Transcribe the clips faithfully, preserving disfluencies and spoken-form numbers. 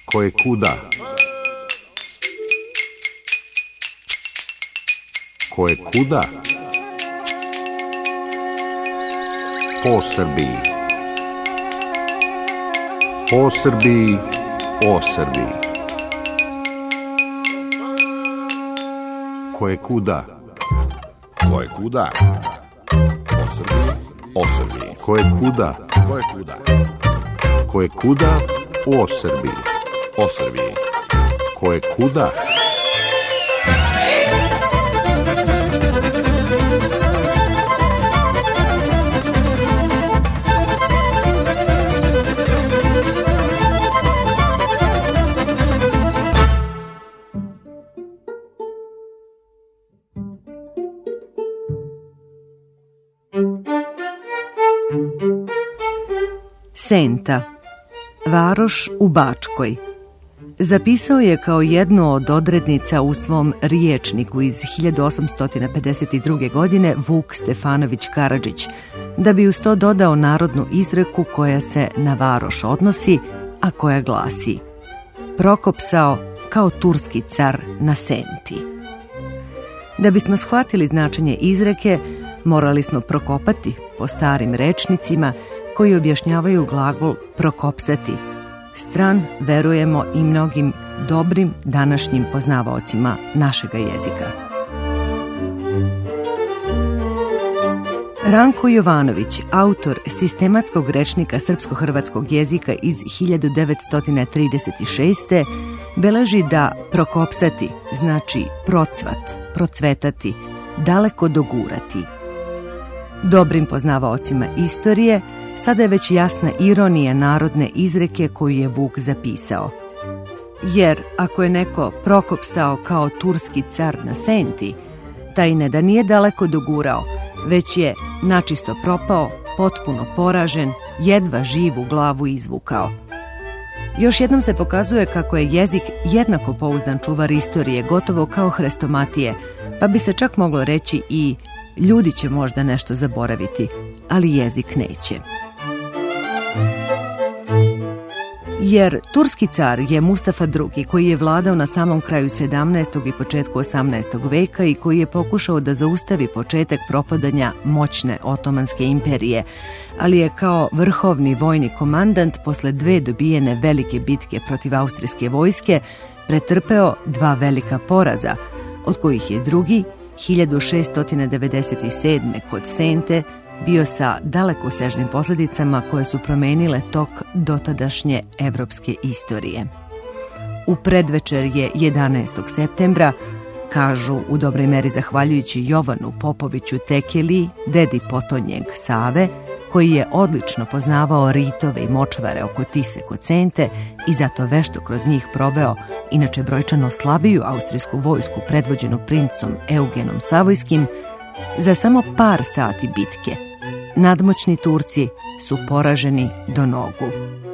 Koje kuda? Koje kuda? Po Srbiji. Po Srbiji, o Srbiji. Koje kuda? Koje kuda? Po Srbiji, o Srbiji. Koje kuda? Koje kuda? Koje kuda, o Srbiji. O Srbiji. Koje kuda? Senta, varoš u Bačkoj. Zapisao je kao jednu od odrednica u svom riječniku iz hiljadu osamsto pedeset druge. godine Vuk Stefanović Karadžić, da bi uz to dodao narodnu izreku koja se na varoš odnosi, a koja glasi: prokopsao kao turski car na Senti. Da bismo shvatili značenje izreke, morali smo prokopati po starim rečnicima koji objašnjavaju glagol prokopsati, stran, verujemo, i mnogim dobrim današnjim poznavaocima našega jezika. Ranko Jovanović, autor sistematskog rečnika srpsko-hrvatskog jezika iz hiljadu devetsto trideset šeste. beleži da prokopsati znači procvat, procvetati, daleko dogurati. Dobrim poznavaocima istorije sada je već jasna ironija narodne izreke koju je Vuk zapisao. Jer ako je neko prokopsao kao turski car na Senti, taj ne da nije daleko dogurao, već je načisto propao, potpuno poražen, jedva živu glavu izvukao. Još jednom se pokazuje kako je jezik jednako pouzdan čuvar istorije, gotovo kao hrestomatije, pa bi se čak moglo reći i ljudi će možda nešto zaboraviti, ali jezik neće. Jer turski car je Mustafa drugi, koji je vladao na samom kraju sedamnaestog i početku osamnaestog veka i koji je pokušao da zaustavi početak propadanja moćne Otomanske imperije, ali je kao vrhovni vojni komandant posle dve dobijene velike bitke protiv austrijske vojske pretrpeo dva velika poraza, od kojih je drugi hiljadu šeststo devedeset sedme. kod Sente bio sa dalekosežnim posljedicama koje su promenile tok dotadašnje evropske istorije. U predvečer je jedanaestog septembra, kažu u dobroj meri zahvaljujući Jovanu Popoviću Tekeli, dedi potonjeg Save, koji je odlično poznavao ritove i močvare oko Tise kod Sente i zato vešto kroz njih proveo inače brojčano slabiju austrijsku vojsku predvođenu princom Eugenom Savojskim, za samo par sati bitke nadmoćni Turci su poraženi do nogu.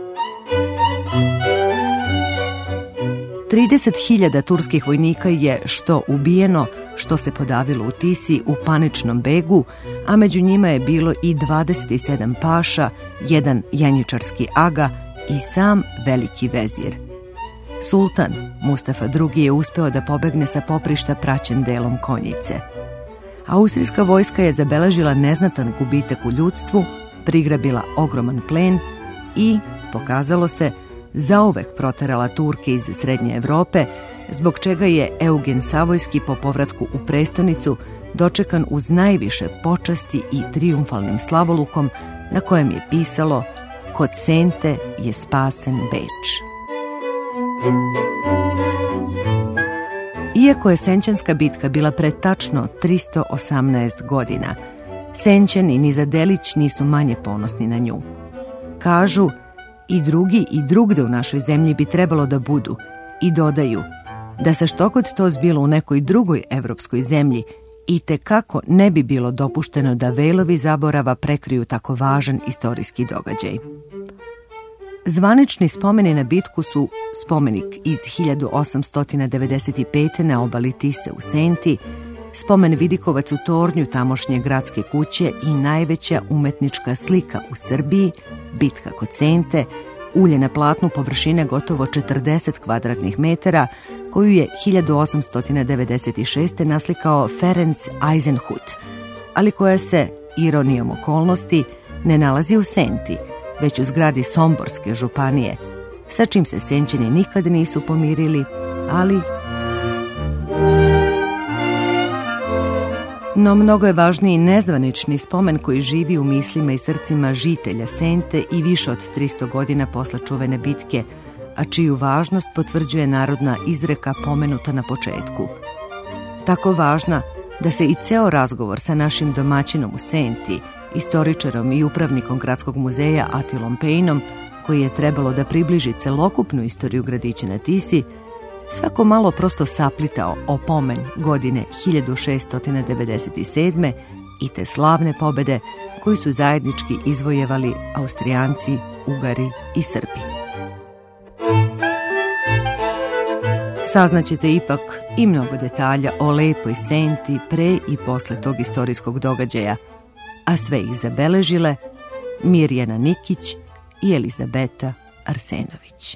trideset hiljada turskih vojnika je što ubijeno, što se podavilo u Tisi u paničnom begu, a među njima je bilo i dvadeset sedam paša, jedan janjičarski aga i sam veliki vezir. Sultan Mustafa drugi je uspeo da pobegne sa poprišta praćen delom konjice. Austrijska vojska je zabeležila neznatan gubitak u ljudstvu, prigrabila ogroman plen i, pokazalo se, zauvek proterala Turke iz Srednje Evrope, zbog čega je Eugen Savojski po povratku u prestonicu dočekan uz najviše počasti i trijumfalnim slavolukom na kojem je pisalo: kod Sente je spasen Beč. Iako je Senčanska bitka bila pred tačno tristo osamnaest godina, Senčani ni za delić nisu manje ponosni na nju. Kažu, i drugi i drugde u našoj zemlji bi trebalo da budu, i dodaju da se štogod to zbilo u nekoj drugoj evropskoj zemlji, i te kako ne bi bilo dopušteno da velovi zaborava prekriju tako važan istorijski događaj. Zvanični spomeni na bitku su spomenik iz hiljadu osamsto devedeset pete. na obali Tise u Senti, spomen vidikovac u tornju tamošnje gradske kuće i najveća umetnička slika u Srbiji, bitka kod Sente, ulje na platnu površine gotovo četrdeset kvadratnih metara, koju je hiljadu osamsto devedeset šeste. naslikao Ferenc Eisenhut, ali koja se, ironijom okolnosti, ne nalazi u Senti, već u zgradi Somborske županije, sa čim se Senćani nikad nisu pomirili, ali... No mnogo je važniji nezvanični spomen koji živi u mislima i srcima žitelja Sente i više od tristo godina posle čuvene bitke, a čiju važnost potvrđuje narodna izreka pomenuta na početku. Tako važna da se i ceo razgovor sa našim domaćinom u Senti, istoričarom i upravnikom Gradskog muzeja Attilom Paynom, koji je trebalo da približi celokupnu istoriju gradića na Tisi, svako malo prosto saplitao o pomen godine hiljadu šeststo devedeset sedme. i te slavne pobede koju su zajednički izvojevali Austrijanci, Ugari i Srbi. Saznaćete ipak i mnogo detalja o lepoj Senti pre i posle tog istorijskog događaja, a sve ih zabeležile Mirjana Nikić i Elizabeta Arsenović.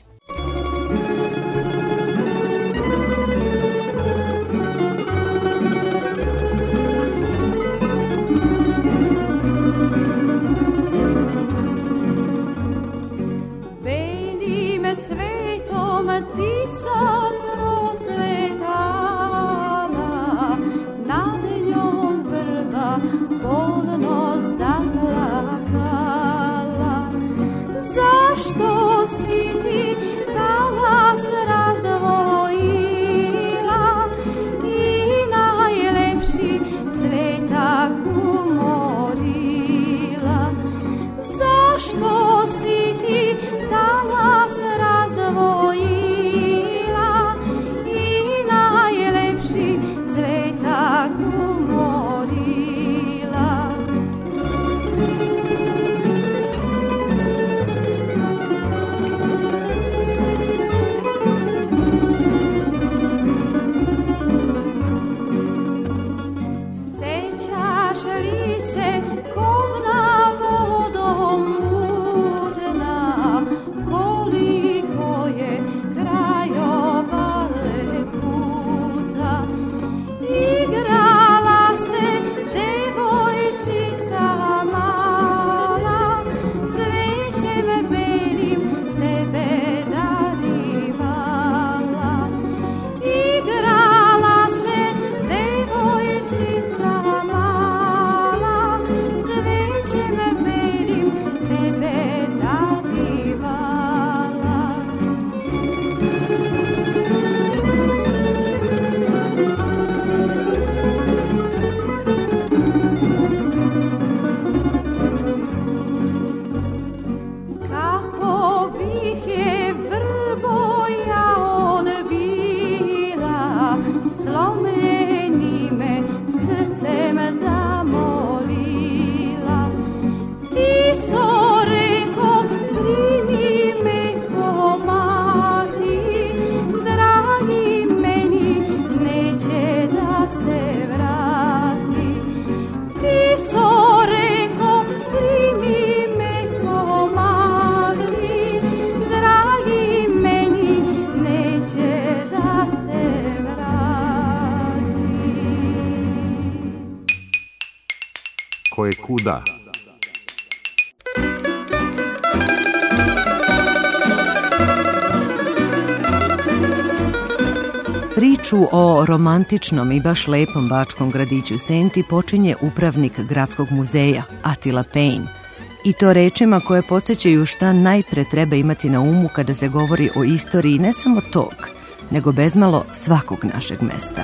Koje kuda. Priču o romantičnom i baš lepom bačkom gradiću Senti počinje upravnik Gradskog muzeja Attila Payn, i to rečima koje podsjećaju šta najpre treba imati na umu kada se govori o istoriji ne samo tog, nego bezmalo svakog našeg mesta.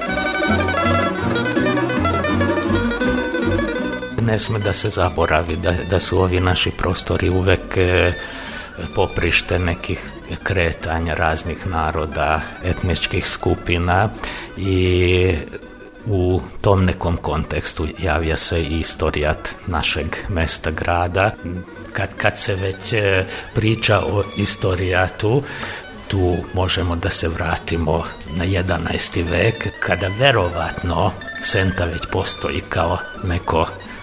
Ne sme da se zaboravi da, da su ovi naši prostori uvek e, poprište nekih kretanja raznih naroda, etničkih skupina, i u tom nekom kontekstu javlja se i istorijat našeg mesta, grada. Kad, kad se već e, priča o istorijatu, tu možemo da se vratimo na jedanaesti vek, kada verovatno Senta već postoji kao neko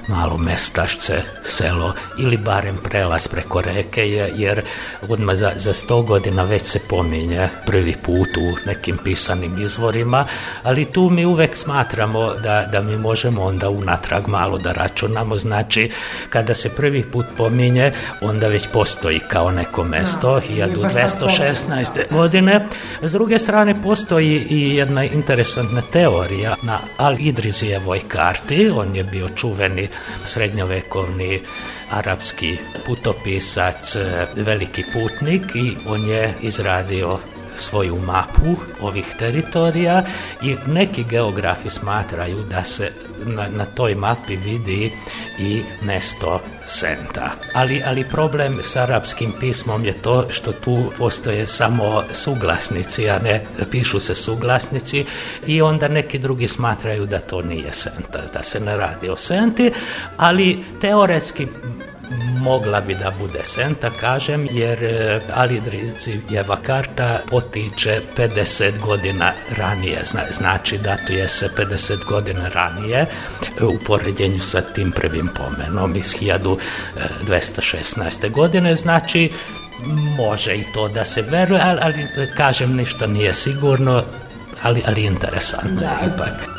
malo mestašce, selo ili barem prelaz preko reke, jer odmah za, za sto godina već se pominje prvi put u nekim pisanim izvorima, ali tu mi uvek smatramo da, da mi možemo onda unatrag malo da računamo, znači kada se prvi put pominje, onda već postoji kao neko mesto, hiljadu dvesta šesnaeste. godine. S druge strane, postoji i jedna interesantna teorija na Al-Idrizijevoj karti. On je bio čuveni srednjovekovni arapski putopisac, veliki putnik, i on je izradio svoju mapu ovih teritorija i neki geografi smatraju da se na, na toj mapi vidi i mesto Senta. Ali, ali problem s arapskim pismom je to što tu postoje samo suglasnici, a ne pišu se suglasnici, i onda neki drugi smatraju da to nije Senta, da se ne radi o Senti, ali teoretski mogla bi da bude Senta, kažem, jer Al-Idrizijeva karta potiče pedeset godina ranije, znači datuje se pedeset godina ranije u poređenju sa tim prvim pomenom iz hiljadu dvesta šesnaeste. godine, znači može i to da se veruje, ali, ali kažem, ništa nije sigurno, ali, ali interesantno je ipak.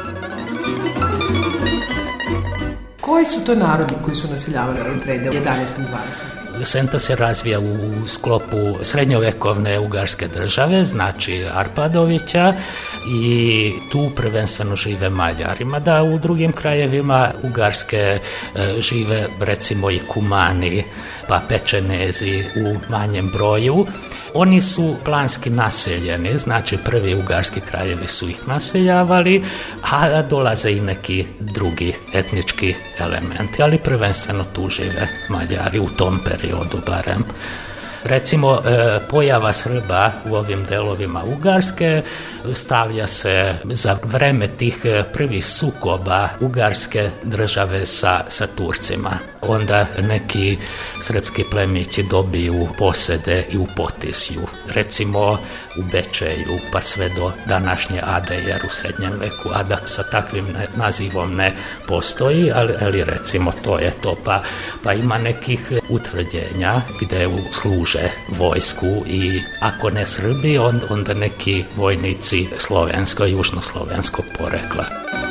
Koji su to narodi koji su naseljavali ovaj predel u jedanaestom i dvanaestom Senta se razvija u sklopu srednjovekovne ugarske države, znači Arpadovića, i tu prvenstveno žive Mađari. Mada u drugim krajevima Ugarske e, žive recimo i Kumani, pa Pečenezi u manjem broju. Oni su planski naseljeni, znači prvi ugarski krajevi su ih naseljavali, a dolaze i neki drugi etnički elementi, ali prvenstveno tu žive Mađari u tom periodu barem. Recimo, pojava Srba u ovim delovima Ugarske stavlja se za vreme tih prvih sukoba Ugarske države sa, sa Turcima. Onda neki srpski plemići dobiju posede i u Potisju, recimo u Bečeju, pa sve do današnje Ade, jer u srednjem veku Ada sa takvim nazivom ne postoji, ali, ali recimo to je to, pa, pa ima nekih utvrđenja gde služe vojsku, i ako ne Srbi, onda neki vojnici slovensko, južnoslovenskog porekla.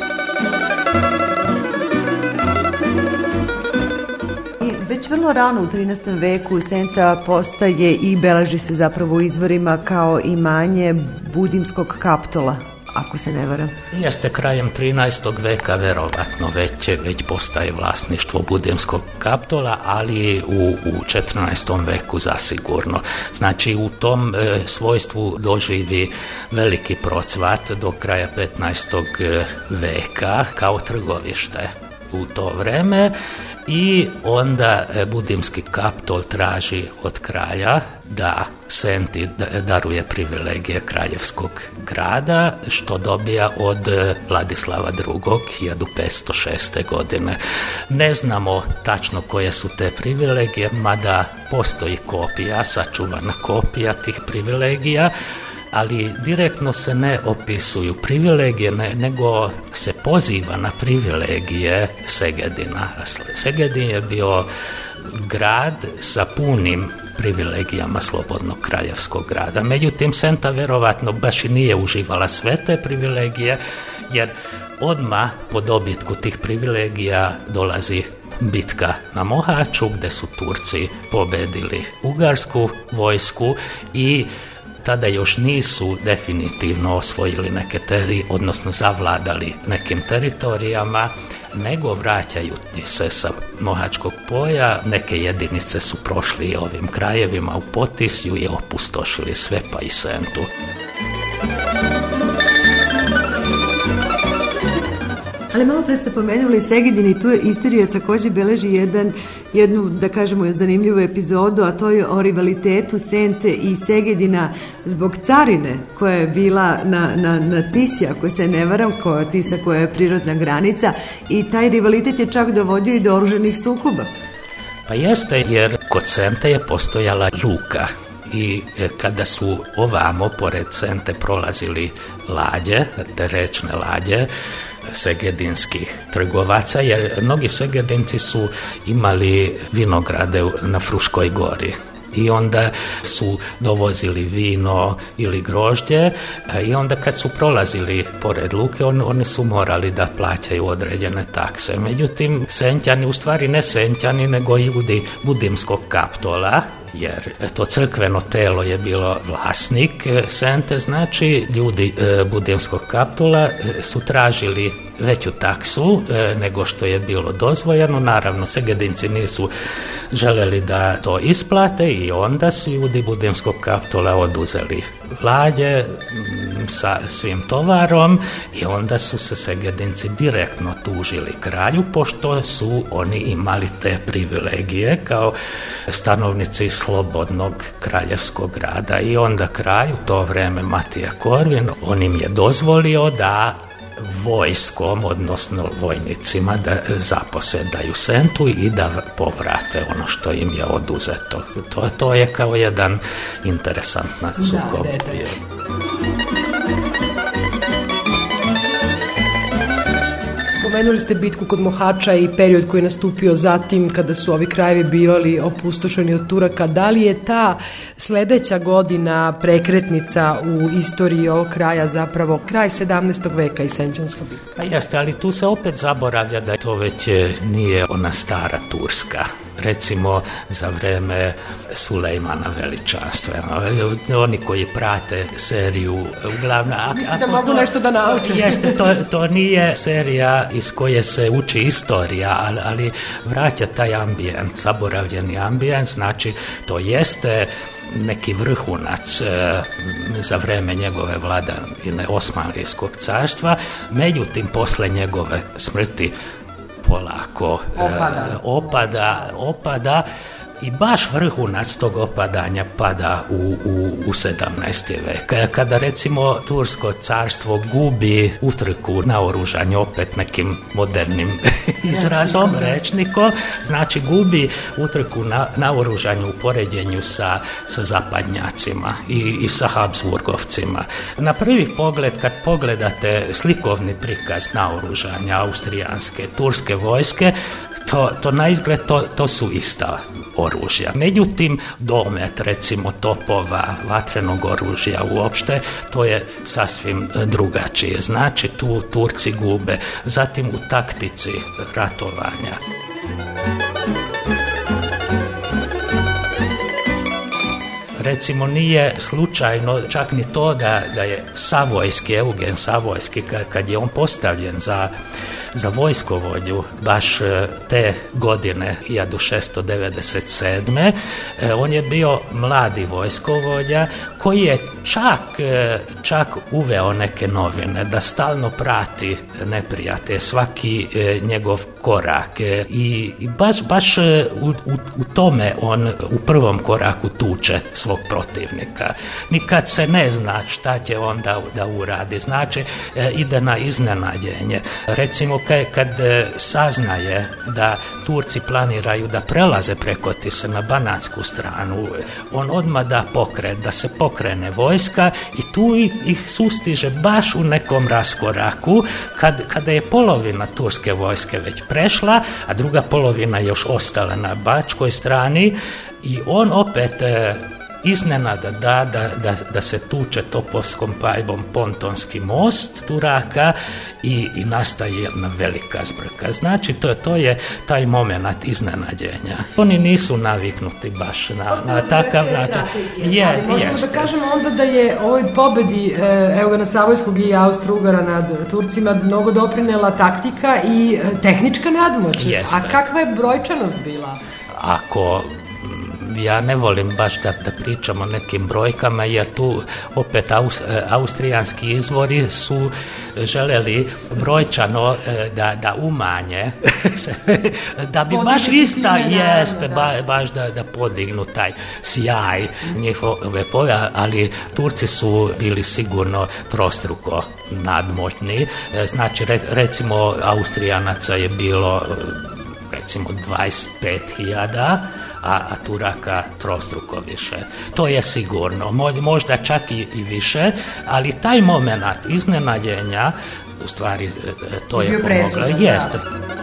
Već vrlo rano u trinaestom veku Senta postaje i beleži se zapravo u izvorima kao imanje Budimskog Kaptola, ako se ne varam. Jeste, krajem trinaestog veka verovatno već, već postaje vlasništvo Budimskog Kaptola, ali u, u četrnaestom veku zasigurno. Znači u tom e, svojstvu doživi veliki procvat do kraja petnaestog veka kao trgovište u to vreme, i onda Budimski Kaptol traži od kralja da Senti daruje privilegije kraljevskog grada, što dobija od Vladislava drugog. hiljadu petsto šeste. godine. Ne znamo tačno koje su te privilegije, mada postoji kopija, sačuvana kopija tih privilegija, ali direktno se ne opisuju privilegije, ne, nego se poziva na privilegije Segedina. Segedin je bio grad sa punim privilegijama slobodnog kraljevskog grada. Međutim, Senta verovatno baš i nije uživala sve te privilegije, jer odmah po dobitku tih privilegija dolazi bitka na Mohaču, gde su Turci pobedili ugarsku vojsku i tada još nisu definitivno osvojili neke teri, odnosno zavladali nekim teritorijama, nego vraćaju se sa Mohačkog polja. Neke jedinice su prošli ovim krajevima u Potisju i opustošili sve, pa i Sentu. Ali malo pre ste pomenuli Segedin, i tu je istorija također beleži jedan, jednu, da kažemo, zanimljivu epizodu, a to je o rivalitetu Sente i Segedina zbog carine koja je bila na, na, na Tisi, ako se ne varam, koja Tisa koja je prirodna granica, i taj rivalitet je čak dovodio i do oruženih sukoba. Pa jeste, jer kod Sente je postojala luka i kada su ovamo pored Sente prolazili lađe, te rečne lađe segedinskih trgovaca, jer mnogi Segedinci su imali vinograde na Fruškoj gori. I onda su dovozili vino ili grožđe i onda kad su prolazili pored luke, on, oni su morali da plaćaju određene takse. Međutim, Senćani, u stvari ne Senćani, nego ljudi Budimskog kaptola, jer to crkveno telo je bilo vlasnik Sente, znači ljudi Budimskog kaptola su tražili veću taksu nego što je bilo dozvoljeno. Naravno, Segedinci nisu željeli da to isplate i onda su ljudi Budimskog kaptola oduzeli lađe sa svim tovarom i onda su se Segedinci direktno tužili kralju, pošto su oni imali te privilegije kao stanovnici slobodnog kraljevskog grada. I onda kralj, u to vreme Matija Korvin, on im je dozvolio da vojskom, odnosno vojnicima, da zaposedaju Sentu i da povrate ono što im je oduzeto. To, to je kao jedan interesantna sukob. Pomenuli ste bitku kod Mohača i period koji je nastupio zatim kada su ovi krajevi bivali opustošeni od Turaka. Da li je ta sledeća godina prekretnica u istoriji ovog kraja zapravo kraj sedamnaestog veka i Senćanska bitka? Pa jeste, ali tu se opet zaboravlja da to već nije ona stara Turska. Recimo za vreme Sulejmana Veličanstvena. Oni koji prate seriju uglavnom... Mislim da mogu nešto da nauče. Jeste, to, to nije serija iz koje se uči istorija, ali, ali vraća taj ambijent, zaboravljeni ambijent, znači to jeste neki vrhunac e, za vreme njegove vladavine Osmanlijskog carstva, međutim posle njegove smrti polako opada. E, opada, opada i baš vrhunac tog opadanja pada u, u, u sedamnaesti vek. Kada recimo Tursko carstvo gubi utrku na oružanje, opet nekim modernim izrazom, rečnikom, znači gubi utrku na, na oružanju u poređenju sa, sa zapadnjacima i, i sa Habsburgovcima. Na prvi pogled, kad pogledate slikovni prikaz naoružanja austrijanske, turske vojske, To, to na izgled, to, to su ista oružja. Međutim, domet, recimo topova, vatrenog oružja uopšte, to je sasvim drugačije. Znači, tu Turci gube. Zatim u taktici ratovanja. Recimo, nije slučajno čak ni to da, da je Savojski, Eugen Savojski, kad je on postavljen za za vojskovođu baš te godine hiljadu šesto devedeset sedme. On je bio mladi vojskovođa koji je čak, čak uveo neke novine, da stalno prati neprijatelje, svaki njegov korak i, i baš, baš u, u, u tome on u prvom koraku tuče svog protivnika. Nikad se ne zna šta će on da, da uradi, znači ide na iznenađenje. Recimo kad saznaje da Turci planiraju da prelaze preko Tise na banatsku stranu, on odmah da pokret, da se pokrene vojska i tu ih sustiže baš u nekom raskoraku kad, kada je polovina turske vojske već prešla, a druga polovina još ostala na bačkoj strani i on opet iznenada da, da, da, da se tuče topovskom paljbom pontonski most Turaka i, i nastaje jedna velika zbrka. Znači to, to je taj moment iznenađenja. Oni nisu naviknuti baš na, na takav način. Je, možemo jeste. Da kažemo onda da je ovoj pobedi Eugena Savojskog i Austro-Ugara nad Turcima mnogo doprinela taktika i tehnička nadmoć. Jeste. A kakva je brojčanost bila? Ako ja ne volim baš da, da pričamo o nekim brojkama, jer tu opet aus, austrijanski izvori su želeli brojčano da, da umanje, da bi baš ista jeste, ba, baš da, da podignu taj sjaj njihove pove, ali Turci su bili sigurno trostruko nadmoćni. Znači, recimo, Austrijanaca je bilo recimo dvadeset pet hiljada, a, a Turaka trostruko više. To je sigurno, možda čak i, i više, ali taj moment iznenađenja, u stvari to je pomoglo. Jeste.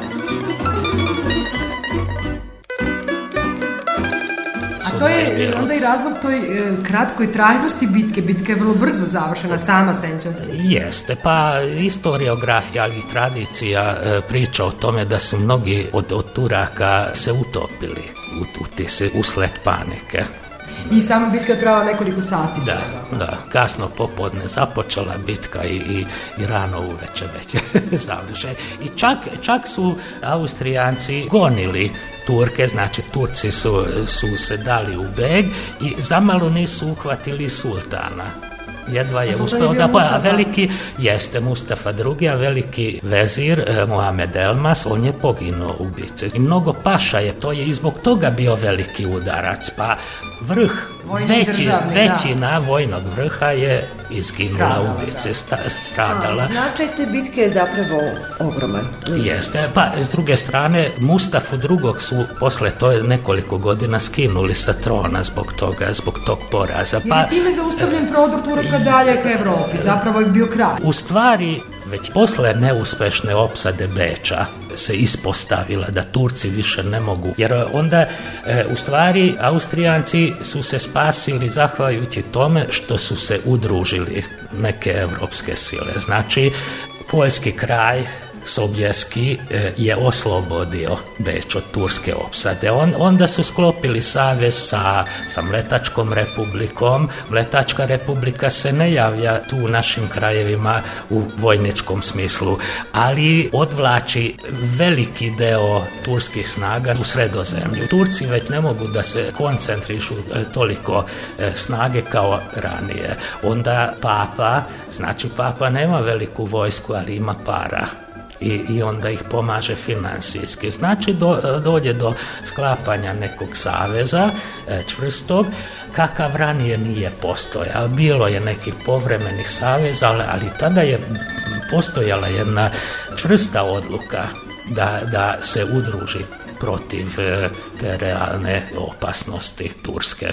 A to je onda i razlog toj e, kratkoj trajnosti bitke. Bitka je vrlo brzo završena, sama Senčanska. Jeste, pa historiografija i tradicija e, priča o tome da su mnogi od, od Turaka se utopili u, u tise, usled panike. I sama bitka je trajala nekoliko sati. Da, da, kasno popodne započela bitka i, i, i rano uveče već završen. I čak, čak su Austrijanci gonili Turke, znači Turci su, su se dali u beg i zamalo nisu uhvatili sultana. Jedva je uspeo da pa veliki jeste Mustafa drugi, a veliki vezir eh, Mohamed Elmas, on je poginuo u bici. I mnogo paša je, to je i zbog toga bio veliki udarac, pa vrh, veći, državni, većina da. vojnog vrha je izginula u bici, stradala. A, značaj te bitke je zapravo ogroman. Jeste, pa s druge strane Mustafu drugog su posle to nekoliko godina skinuli sa trona zbog toga, zbog tog poraza. Pa, jer je time zaustavljen prodor Turaka dalje ka Evropi, zapravo je bio kraj. U stvari, već posle neuspešne opsade Beča se ispostavila da Turci više ne mogu, jer onda e, u stvari Austrijanci su se spasili zahvaljujući tome što su se udružili neke evropske sile. Znači, poljski kraj Sobjeski je oslobodio Beč od turske opsade. On, onda su sklopili savez sa, sa Mletačkom republikom. Mletačka republika se ne javlja tu u našim krajevima u vojničkom smislu, ali odvlači veliki deo turskih snaga u Sredozemlju. Turci već ne mogu da se koncentrišu toliko snage kao ranije. Onda papa, znači papa nema veliku vojsku, ali ima para. I, i onda ih pomaže finansijski. Znači do, dođe do sklapanja nekog saveza e, čvrstog, kakav ranije nije postojao. Bilo je nekih povremenih saveza, ali, ali tada je postojala jedna čvrsta odluka da, da se udruži protiv e, te realne opasnosti turske.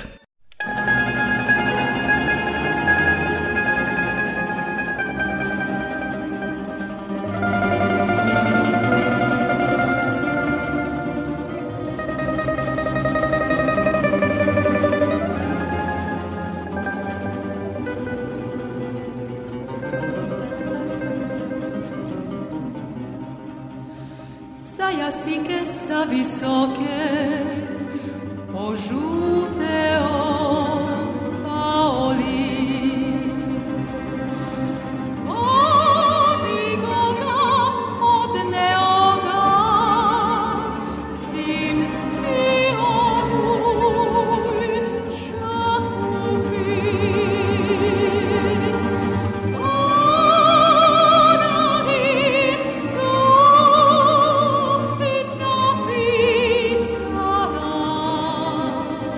Jasike sa visoke požuteo pao list. Odigo ga, odneo ga, zimski oluj čak uvis. Ona listu napisala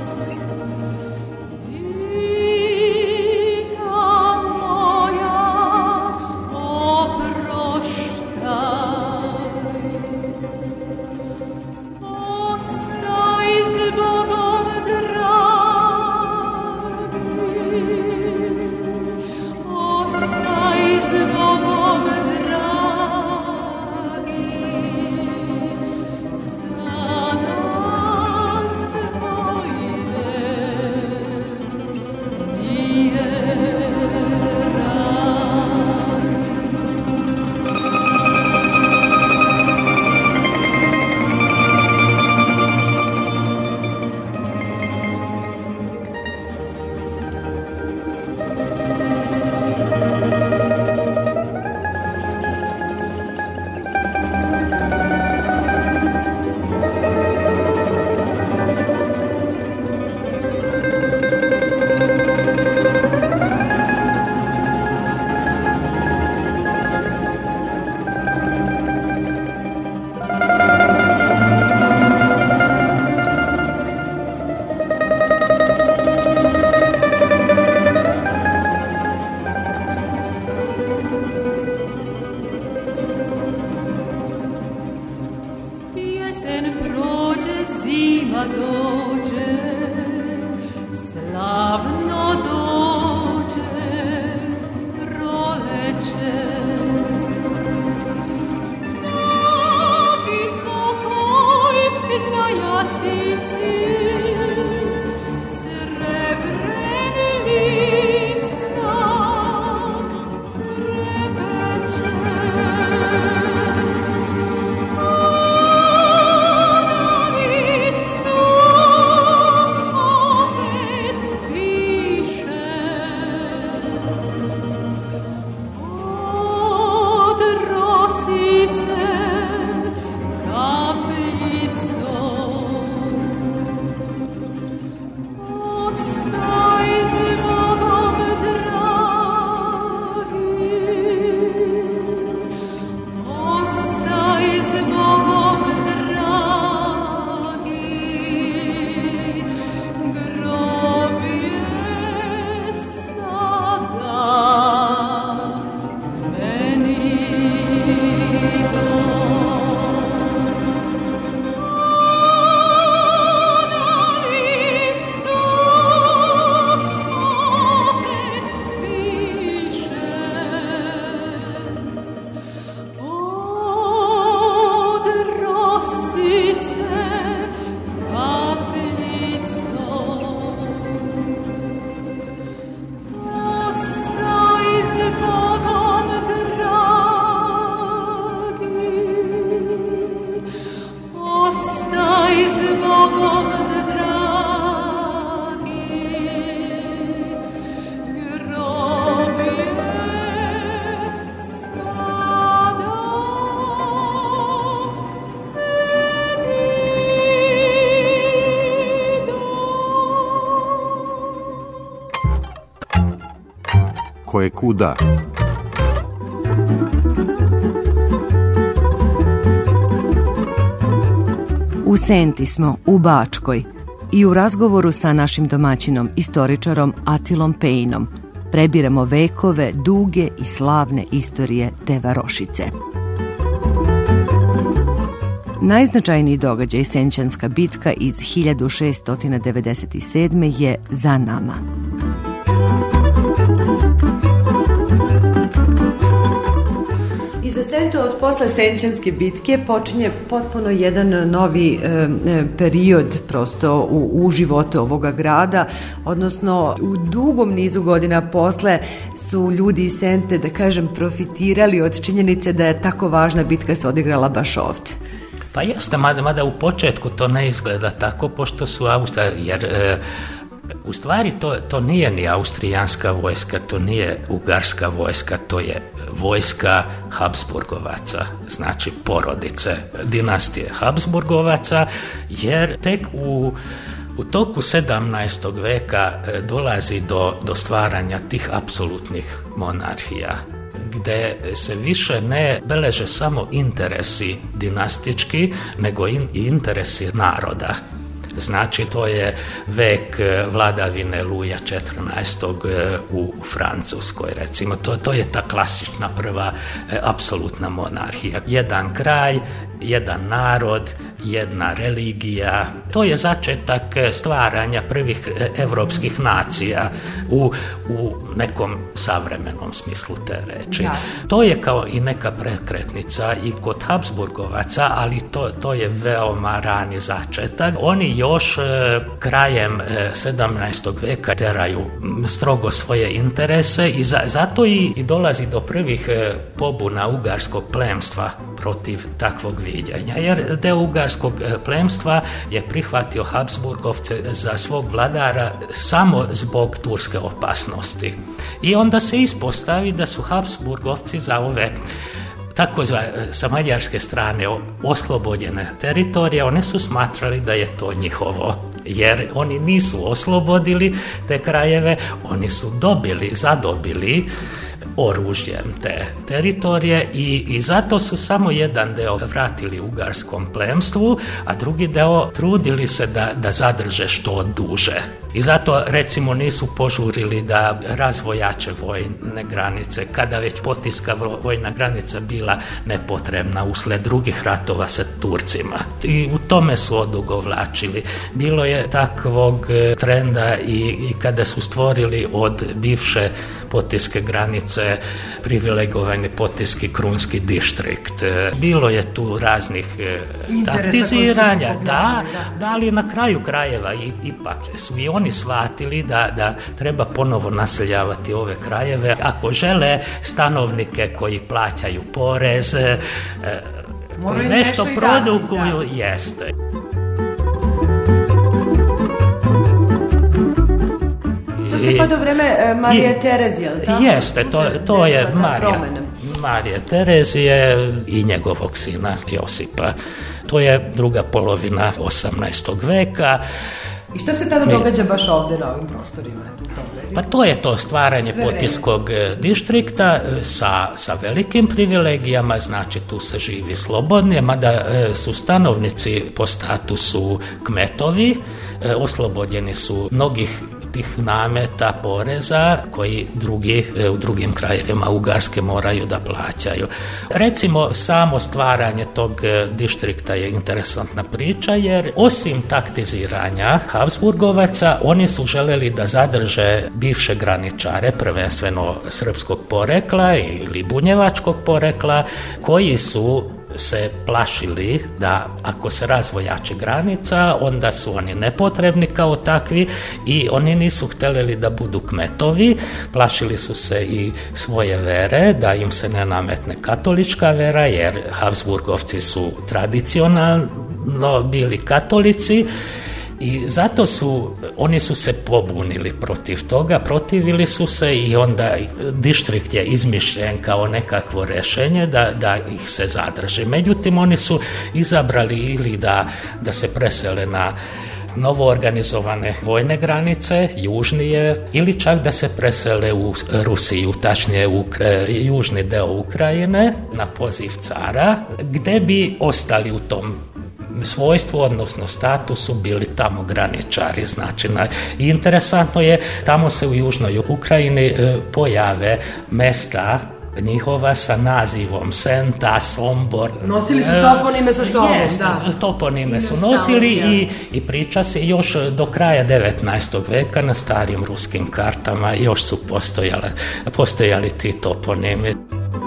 koje kuda. U Senti smo, u Bačkoj, i u razgovoru sa našim domaćinom, istoričarom Atilom Pejinom, prebiramo vekove, duge i slavne istorije te varošice. Najznačajniji događaj, Senčanska bitka iz hiljadu šeststo devedeset sedme. je za nama. I za Sentu od posle Senčanske bitke počinje potpuno jedan novi e, period prosto u, u životu ovoga grada, odnosno u dugom nizu godina posle su ljudi iz Sente, da kažem, profitirali od činjenice da je tako važna bitka se odigrala baš ovdje. Pa jeste, mada, mada u početku to ne izgleda tako, pošto su Austra, jer e, u stvari to, to nije ni austrijanska vojska, to nije ugarska vojska, to je vojska Habsburgovaca, znači porodice dinastije Habsburgovaca, jer tek u U toku sedamnaestog veka dolazi do, do stvaranja tih apsolutnih monarhija, gde se više ne beleže samo interesi dinastički, nego i interesi naroda. Znači, to je vek vladavine Luja četrnaestog u Francuskoj, recimo. To, to je ta klasična prva apsolutna monarhija. Jedan kraj, jedan narod, jedna religija. To je začetak stvaranja prvih evropskih nacija u, u nekom savremenom smislu te reči. Ja. To je kao i neka prekretnica i kod Habsburgovaca, ali to, to je veoma rani začetak. Oni još e, krajem e, sedamnaestog veka teraju strogo svoje interese i za, zato i, i dolazi do prvih e, pobuna ugarskog plemstva protiv takvog viđenja, jer deo ugarskog plemstva je prihvatio Habsburgovce za svog vladara samo zbog turske opasnosti. I onda se ispostavi da su Habsburgovci za ove tako zva, sa mađarske strane oslobođene teritorije, oni su smatrali da je to njihovo, jer oni nisu oslobodili te krajeve, oni su dobili, zadobili oružjem te teritorije i, i zato su samo jedan deo vratili ugarskom plemstvu, a drugi deo trudili se da, da zadrže što duže. I zato, recimo, nisu požurili da razvojače vojne granice, kada već potiska vojna granica bila nepotrebna usled drugih ratova sa Turcima. I u tome su odugovlačili. Bilo je takvog trenda i, i kada su stvorili od bivše potiske granice privilegovani potiski krunski distrikt. Bilo je tu raznih interesa, taktiziranja, da, da, da, ali na kraju krajeva i, ipak su i oni shvatili da, da treba ponovo naseljavati ove krajeve. Ako žele stanovnike koji plaćaju poreze, koji nešto produkuju, jeste. To se pa do vreme Marije Terezije, tako? Jeste, to, to je Marija, Marije Terezije i njegovog sina Josipa. To je druga polovina osamnaestog veka. I šta se tada događa baš ovdje na ovim prostorima? Pa to je to stvaranje potiskog distrikta sa, sa velikim privilegijama, znači tu se živi slobodnije, mada su stanovnici po statusu kmetovi, oslobođeni su mnogih tih nameta, poreza koji drugi u drugim krajevima Ugarske moraju da plaćaju. Recimo, samo stvaranje tog distrikta je interesantna priča, jer osim taktiziranja Habsburgovaca, oni su želeli da zadrže bivše graničare, prvenstveno srpskog porekla ili bunjevačkog porekla, koji su se plašili da ako se razvojače granica, onda su oni nepotrebni kao takvi i oni nisu htjeli da budu kmetovi, plašili su se i svoje vere, da im se ne nametne katolička vera, jer Habsburgovci su tradicionalno bili katolici. I zato su, oni su se pobunili protiv toga, protivili su se i onda distrikt je izmišljen kao nekakvo rješenje da, da ih se zadrži. Međutim, oni su izabrali ili da, da se presele na novo organizovane vojne granice, južnije, ili čak da se presele u Rusiju, tačnije u južni deo Ukrajine, na poziv cara, gde bi ostali u tom svojstvu, odnosno statusu, bili tamo graničari. Znači, na, interesantno je, tamo se u južnoj Ukrajini e, pojave mesta njihova sa nazivom Senta, Sombor. Nosili su toponime sa sobom, Jest, da. toponime su nosili i, i priča se još do kraja devetnaestog veka na starim ruskim kartama još su postojale, postojali ti toponimi.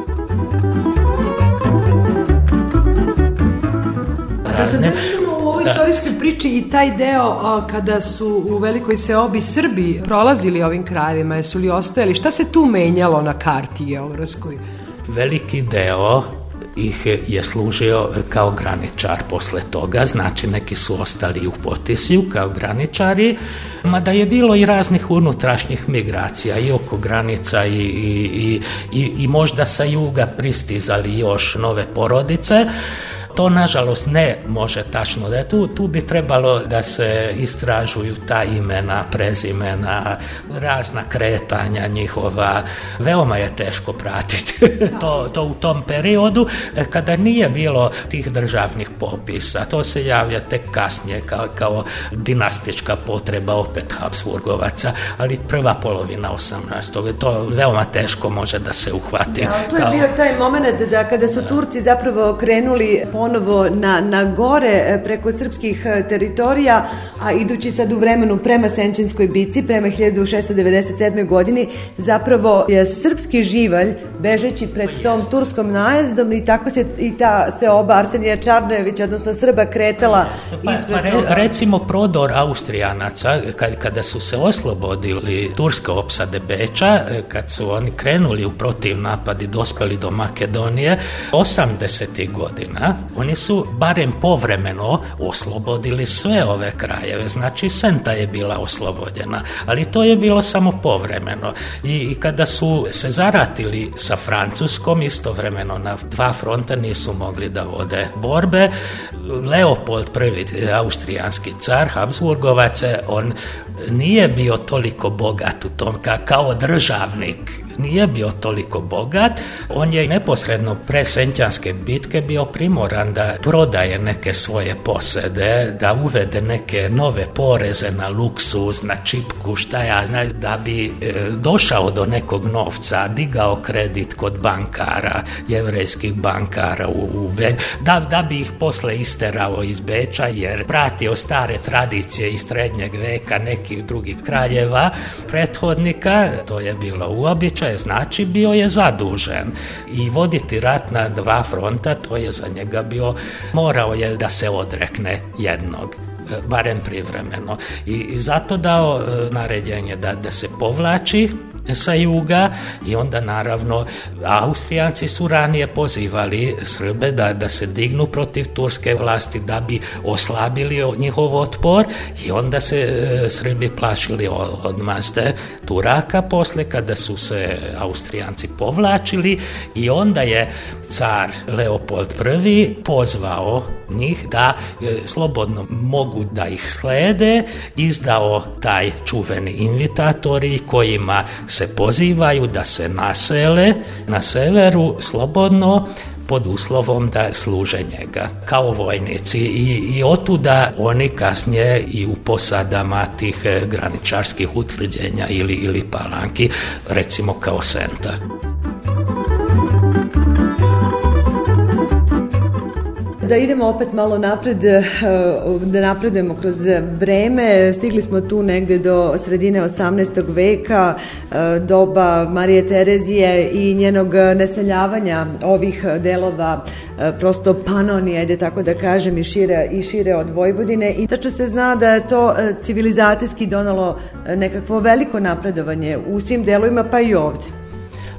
Razne. U ovoj istorijskoj priči i taj deo a, kada su u Velikoj seobi Srbi prolazili ovim krajevima, jesu li ostajali? Šta se tu menjalo na karti geografskoj? Veliki deo ih je služio kao graničar posle toga, znači neki su ostali u Potisju kao graničari, mada je bilo i raznih unutrašnjih migracija i oko granica i, i, i, i možda sa juga pristizali još nove porodice. To, nažalost, ne može tačno da je tu. Tu bi trebalo da se istražuju ta imena, prezimena, razna kretanja njihova. Veoma je teško pratiti to, to u tom periodu kada nije bilo tih državnih popisa. To se javlja tek kasnije kao, kao dinastička potreba opet Habsburgovaca, ali prva polovina osamnaestog To veoma teško može da se uhvati. Ja, to je kao... bio taj moment da kada su Turci zapravo krenuli ponovo na, na gore preko srpskih teritorija, a idući sad u vremenu prema Senčanskoj bici, prema hiljadu šessto devedeset sedme godini, zapravo je srpski živalj bežeći pred tom turskom najezdom i tako se i ta seoba Arsenija Čarnojevića, odnosno Srba, kretala pa, ispred pa, toga. Recimo prodor Austrijanaca, kad, kada su se oslobodili turske opsade Beča, kad su oni krenuli u protiv napad i dospeli do Makedonije, osamdesetih godina, oni su barem povremeno oslobodili sve ove krajeve, znači Senta je bila oslobođena, ali to je bilo samo povremeno. I, i kada su se zaratili sa Francuskom, istovremeno na dva fronta nisu mogli da vode borbe. Leopold prvi, austrijanski car, Habsburgovac, on nije bio toliko bogat u tom, ka, kao državnik, nije bio toliko bogat. On je neposredno pre Senčanske bitke bio primoran da prodaje neke svoje posede, da uvede neke nove poreze na luksuz, na čipku, šta ja znam, da bi e, došao do nekog novca, digao kredit kod bankara, jevrejskih bankara u, u Be- da, da bi ih posle isterao iz Beča, jer pratio stare tradicije iz srednjeg veka nekih drugih kraljeva prethodnika, to je bilo uobičaj, znači bio je zadužen i voditi rat na dva fronta, to je za njega bio, morao je da se odrekne jednog, barem privremeno, i, i zato dao naređenje da, da se povlači sa juga i onda naravno Austrijanci su ranije pozivali Srbe da, da se dignu protiv turske vlasti da bi oslabili njihov otpor i onda se e, Srbi plašili odmazde Turaka posle kada su se Austrijanci povlačili i onda je car Leopold prvi pozvao njih da e, slobodno mogu da ih slede, izdao taj čuveni invitatori kojima se pozivaju da se nasele na severu slobodno pod uslovom da služe njega kao vojnici i, i otuda oni kasnije i u posadama tih graničarskih utvrđenja ili, ili palanki, recimo kao Senta. Da idemo opet malo napred, da napredujemo kroz vreme. Stigli smo tu negde do sredine osamnaestog veka, doba Marije Terezije i njenog naseljavanja ovih delova, prosto Panonije, ajde tako da kažem, i šire, i šire od Vojvodine. I tačno se zna da je to civilizacijski donalo nekakvo veliko napredovanje u svim delovima, pa i ovde.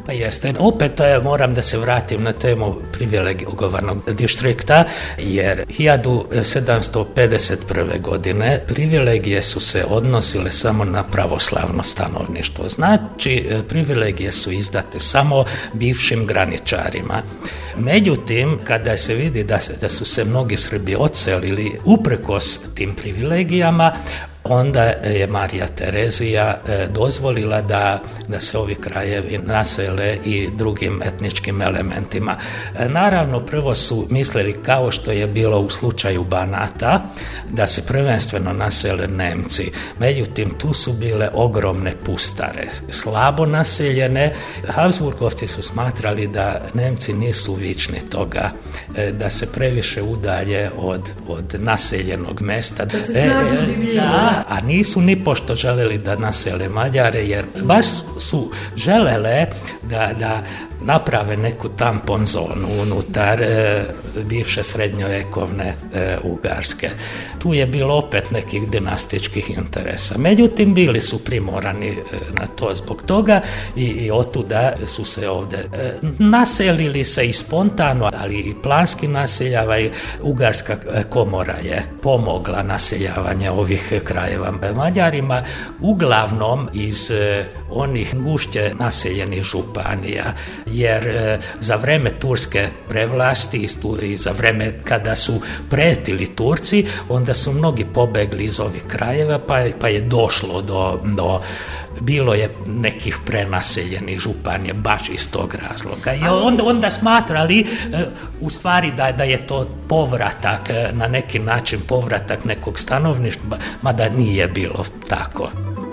Pa jeste. Opet e, moram da se vratim na temu privilegovanog distrikta, jer hiljadu sedamsto pedeset prve. godine privilegije su se odnosile samo na pravoslavno stanovništvo. Znači, e, privilegije su izdate samo bivšim graničarima. Međutim, kada se vidi da, se, da su se mnogi Srbi odselili uprkos tim privilegijama, onda je Marija Terezija dozvolila da, da se ovi krajevi nasele i drugim etničkim elementima. Naravno, prvo su mislili, kao što je bilo u slučaju Banata, da se prvenstveno nasele Nemci. Međutim, tu su bile ogromne pustare, slabo naseljene. Habsburgovci su smatrali da Nemci nisu vični toga, da se previše udalje od, od naseljenog mesta. Da se snađu divljine. A nisu ni pošto želeli da nasele Mađare, jer baš su želele da, da naprave neku tampon zonu unutar e, bivše srednjovekovne e, Ugarske. Tu je bilo opet nekih dinastičkih interesa. Međutim, bili su primorani e, na to zbog toga i, i otuda su se ovdje e, naselili se i spontano, ali i planski naseljavaju. Ugarska komora je pomogla naseljavanje ovih krajeva Mađarima, uglavnom iz e, onih gušće naseljenih županija, jer e, za vreme turske prevlasti i za vreme kada su pretili Turci, onda su mnogi pobegli iz ovih krajeva, pa, pa je došlo do, do bilo je nekih prenaseljenih županija baš iz tog razloga. I onda, onda smatrali e, u stvari da, da je to povratak, e, na neki način povratak nekog stanovništva, mada nije bilo tako.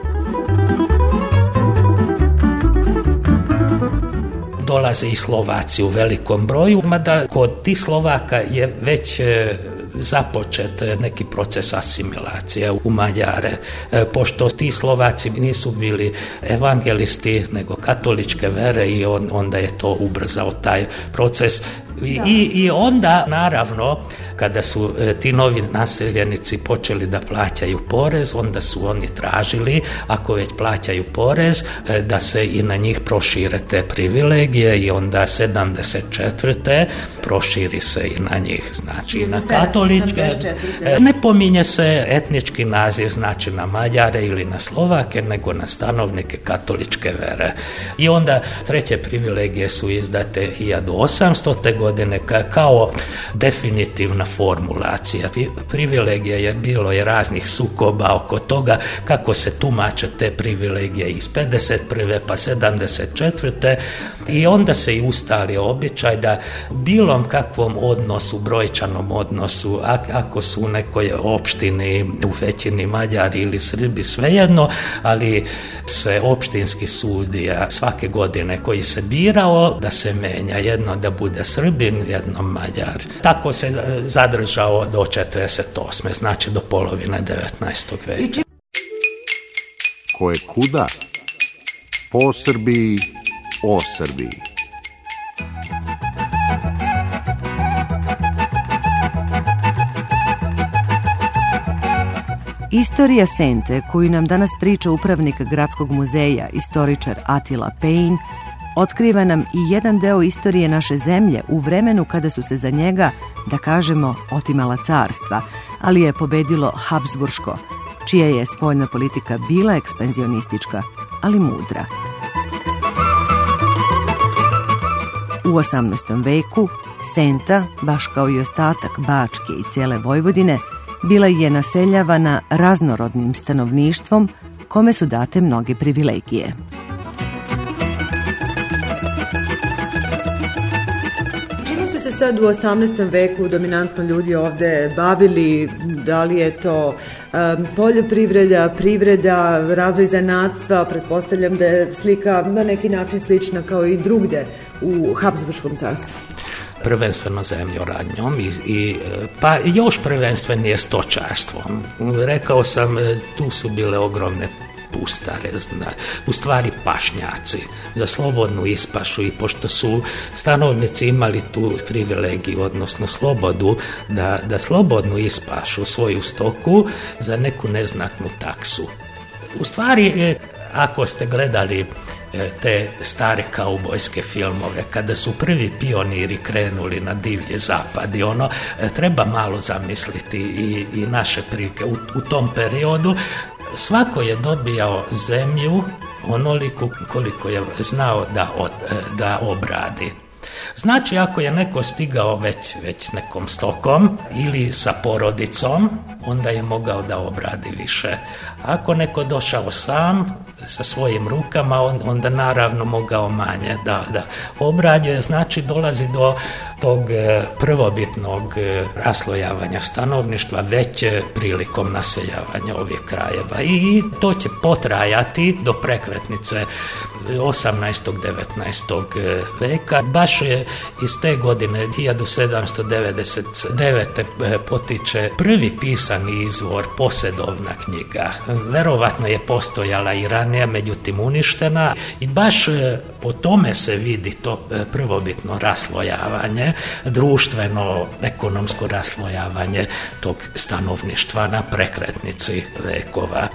Dolaze i Slovaci u velikom broju, mada kod tih Slovaka je već e, započet neki proces asimilacije u Mađare, e, pošto ti Slovaci nisu bili evangelisti nego katoličke vere i on, onda je to ubrzao taj proces. I, i, i onda, naravno, kada su e, ti novi naseljenici počeli da plaćaju porez, onda su oni tražili, ako već plaćaju porez, e, da se i na njih prošire te privilegije i onda sedamdeset četvrte proširi se i na njih, znači i na katoličke. E, ne pominje se etnički naziv, znači na Mađare ili na Slovake, nego na stanovnike katoličke vere. I onda treće privilegije su izdate hiljadu osamstote. godine kao definitivna formulacija privilegije, jer bilo je raznih sukoba oko toga kako se tumače te privilegije iz pedeset prve pa sedamdeset četvrte. I onda se i ustali običaj da bilom kakvom odnosu, brojčanom odnosu, ako su u nekoj opštini u većini Mađari ili Srbi, svejedno, ali se opštinski sudija svake godine koji se birao da se menja, jedno da bude Srbin, jedno Mađar. Tako se zadržao do četrdeset osme, znači do polovine devetnaestog veka. Ko je kuda? Po Srbiji, o Srbiji. Istorija Sente, koju nam danas priča upravnik Gradskog muzeja, istoričar Attila Pejn, otkriva nam i jedan deo istorije naše zemlje u vremenu kada su se za njega, da kažemo, otimala carstva, ali je pobedilo Habsburško, čija je spoljna politika bila ekspanzionistička, ali mudra. U osamnaestom veku Senta, baš kao i ostatak Bačke i cijele Vojvodine, bila je naseljavana raznorodnim stanovništvom kome su date mnoge privilegije. Čime su se sad u osamnaestom veku dominantno ljudi ovde bavili? Da li je to um, poljoprivreda, privreda, razvoj zanatstva? Pretpostavljam da je slika na neki način slična kao i drugde u Habsburškom carstvu. Prvenstveno zemljoradnjom i, i pa još prvenstvenije stočarstvom. Rekao sam, tu su bile ogromne pustare, zna, u stvari pašnjaci za slobodnu ispašu, i pošto su stanovnici imali tu privilegiju, odnosno slobodu da, da slobodnu ispašu svoju stoku za neku neznatnu taksu. U stvari, ako ste gledali te stare kaubojske filmove, kada su prvi pioniri krenuli na divlji zapad i ono, treba malo zamisliti i, i naše prilike. U, u tom periodu svako je dobijao zemlju onoliko koliko je znao da, od, da obradi. Znači, ako je neko stigao već, već nekom stokom ili sa porodicom, onda je mogao da obradi više. Ako neko došao sam sa svojim rukama, on, onda naravno mogao manje da, da obrađuje. Znači, dolazi do tog prvobitnog raslojavanja stanovništva već prilikom naseljavanja ovih krajeva. I to će potrajati do prekretnice osamnaestog devetnaestog veka. Baš je iz te godine hiljadu sedamsto devedeset devete potiče prvi pisani izvor Posedovna knjiga. Verovatno je postojala i ranije, međutim uništena, i baš po tome se vidi to prvobitno raslojavanje, društveno, ekonomsko raslojavanje tog stanovništva na prekretnici vekova.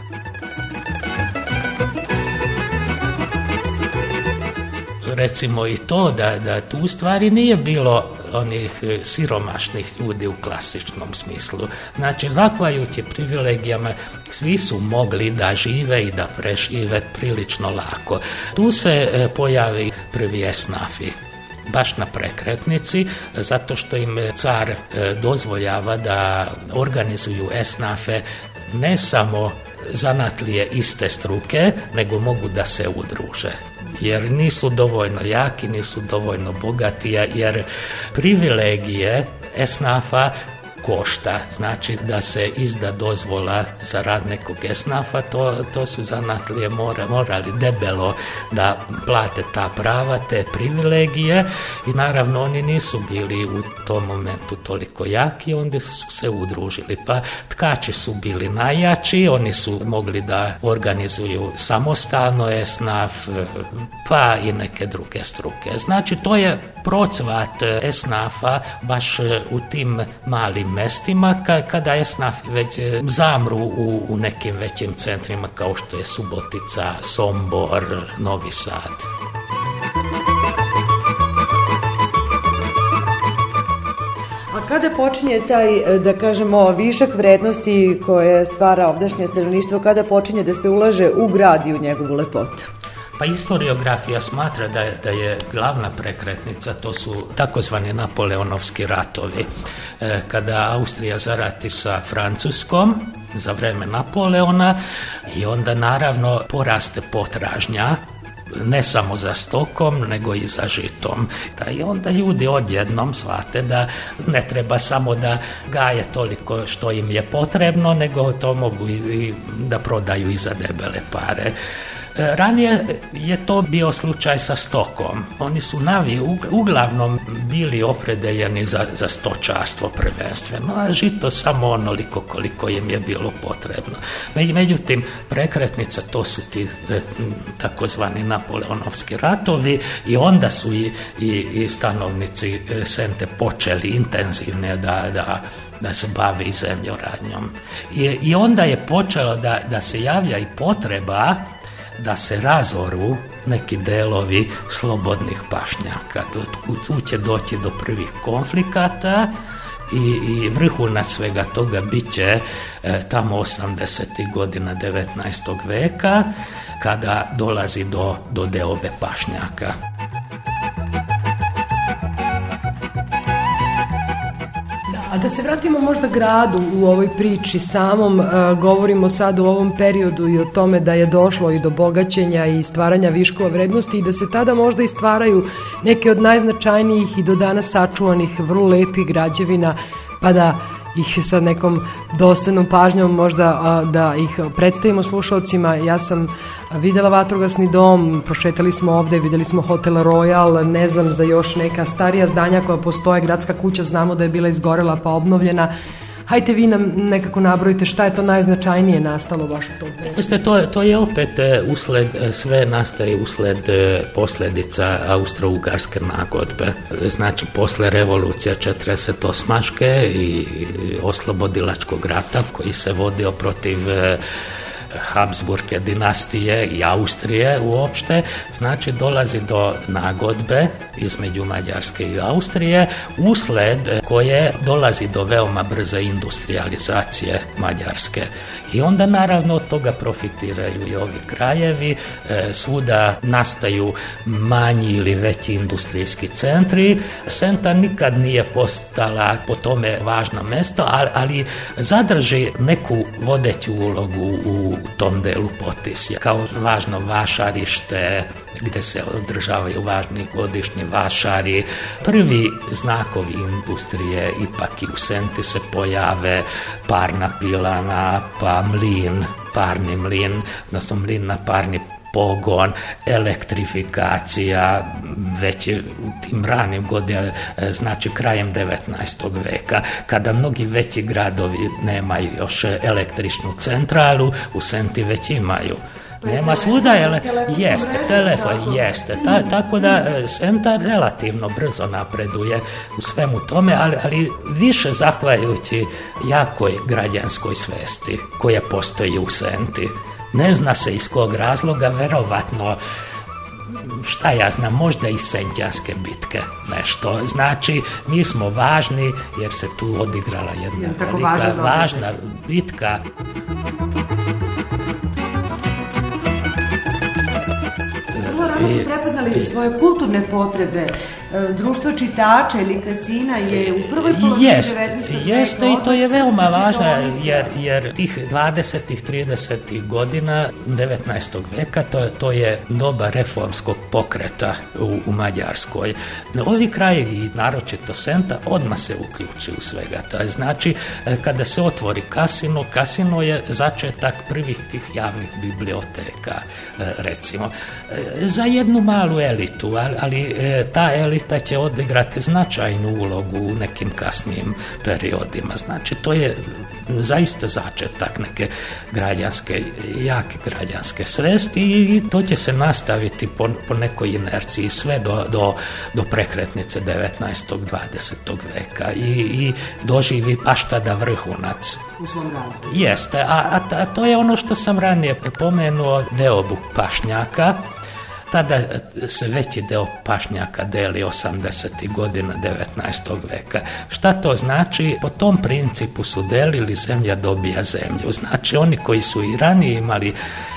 Recimo i to da, da tu u stvari nije bilo onih siromašnih ljudi u klasičnom smislu. Znači, zahvaljujući privilegijama, svi su mogli da žive i da prežive prilično lako. Tu se pojavi prvi esnafi, baš na prekretnici, zato što im car dozvoljava da organizuju esnafe ne samo zanatlije iste struke, nego mogu da se udruže. Jer nisu dovoljno jaki, nisu dovoljno bogati, jer privilegije esnafa košta. Znači da se izda dozvola za rad nekog esnafa, to, to su zanatlije mora, morali debelo da plate ta prava, te privilegije, i naravno oni nisu bili u tom momentu toliko jaki, onda su se udružili. Pa tkači su bili najjači, oni su mogli da organizuju samostalno esnaf, pa i neke druge struke. Znači to je procvat esnafa baš u tim malim mestima, kada esnafi već zamru u, u nekim većim centrima kao što je Subotica, Sombor, Novi Sad. A kada počinje taj, da kažemo, višak vrednosti koje stvara ovdašnje stanovništvo, kada počinje da se ulaže u grad i u njegovu lepotu? Pa historiografija smatra da je, da je glavna prekretnica, to su takozvani napoleonovski ratovi. E, kada Austrija zarati sa Francuskom za vreme Napoleona, i onda naravno poraste potražnja, ne samo za stokom, nego i za žitom. I onda ljudi odjednom shvate da ne treba samo da gaje toliko što im je potrebno, nego to mogu i da prodaju i za debele pare. Ranije je to bio slučaj sa stokom. Oni su navi uglavnom bili opredeljeni za, za stočarstvo prvenstveno, a žito samo onoliko koliko im je bilo potrebno. Međutim, prekretnica, to su ti takozvani napoleonovski ratovi, i onda su i, i, i stanovnici Sente počeli intenzivne da, da da se bavi zemljoradnjom. I, i onda je počelo da, da se javlja i potreba da se razoru neki delovi slobodnih pašnjaka. Tu će doći do prvih konflikata i, i vrhunac svega toga bit će e, tamo osamdesetih godina devetnaestog veka, kada dolazi do, do deobe pašnjaka. A da se vratimo možda gradu u ovoj priči samom, e, govorimo sad u ovom periodu i o tome da je došlo i do bogaćenja i stvaranja viškova vrednosti, i da se tada možda i stvaraju neke od najznačajnijih i do danas sačuvanih vrlo lepih građevina, pa da ih sa nekom doslednom pažnjom možda a, da ih predstavimo slušalcima. Ja sam vidjela vatrogasni dom, prošetali smo ovde, vidjeli smo Hotel Royal, ne znam za još neka starija zdanja koja postoje, gradska kuća znamo da je bila izgorela pa obnovljena. Hajde vi nam nekako nabrojite šta je to najznačajnije nastalo baš u tom periodu. To, to je opet usled, sve nastaje usled posljedica Austro-Ugarske nagodbe. Znači, posle revolucija četrdeset osmaške i oslobodilačkog rata koji se vodio protiv Habsburgske dinastije i Austrije uopšte, znači dolazi do nagodbe između Mađarske i Austrije, usled koje dolazi do veoma brze industrijalizacije Mađarske. I onda naravno od toga profitiraju i ovi krajevi, e, svuda nastaju manji ili veći industrijski centri. Senta nikad nije postala po tome važno mesto, ali, ali zadrži neku vodeću ulogu u tom delu Potisja. Kao važno vašarište, gdje se održavaju važni godišnji vašari. Prvi znakovi industrije ipak i u Senti se pojave, parna pilana, pa mlin, parni mlin, odnosno mlin na parni pogon, elektrifikacija, već je u tim ranim godinama, znači krajem devetnaestog veka, kada mnogi veći gradovi nemaju još električnu centralu, u Senti već imaju. Nema svuda, ele, jeste, telefon, jeste, ta, tako da Senta relativno brzo napreduje u svemu tome, ali, ali više zahvaljujući jakoj građanskoj svesti koja postoji u Senti. Ne zna se iz kog razloga, verovatno, šta ja znam, možda iz Senćanske bitke nešto. Znači, mi smo važni jer se tu odigrala jedna velika, važna bitka. Rano ste prepoznali svoje kulturne potrebe. Društvo čitača ili kasina je u prvoj polovini devetnaestog veka. Jeste i to je veoma važno, jer, jer tih dvadesetih, tridesetih godina devetnaestog veka to, to je doba reformskog pokreta u, u Mađarskoj. Ovi krajevi, naročito Senta, odmah se uključi u svega. To je znači, kada se otvori kasino, kasino je začetak prvih tih javnih biblioteka, recimo. Za jednu malu elitu, ali, ali ta elita će odigrati značajnu ulogu u nekim kasnijim periodima. Znači, to je zaista začetak neke građanske, jake građanske svesti i to će se nastaviti po, po nekoj inerciji sve do, do, do prekretnice devetnaestog, dvadesetog veka i, i doživi baš tada vrhunac. U svom razvoju. Jeste, a, a, a to je ono što sam ranije prepomenuo, deobuk pašnjaka. Tada se veći deo pašnjaka deli osamdesetih godina devetnaestog veka. Šta to znači? Po tom principu su delili zemlja dobija zemlju. Znači oni koji su i ranije imali